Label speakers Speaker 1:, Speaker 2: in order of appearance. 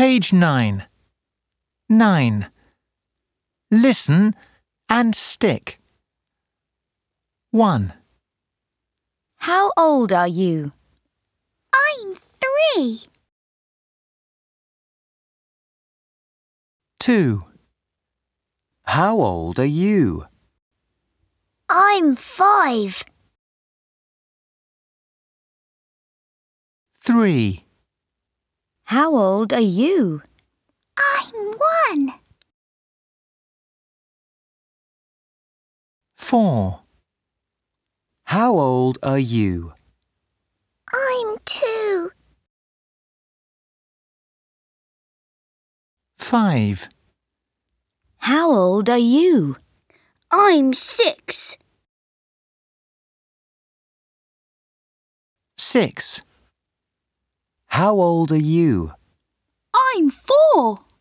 Speaker 1: Page 9. 9. Listen and stick. 1.
Speaker 2: How old are you?
Speaker 3: I'm 3.
Speaker 1: 2.
Speaker 4: How old are you?
Speaker 3: I'm 5.
Speaker 1: 3.
Speaker 2: How old are you?
Speaker 3: I'm 1.
Speaker 1: 4.
Speaker 4: How old are you?
Speaker 3: I'm 2.
Speaker 1: 5.
Speaker 2: How old are you?
Speaker 3: I'm 6.
Speaker 1: 6.
Speaker 4: How old are you?
Speaker 3: I'm 4.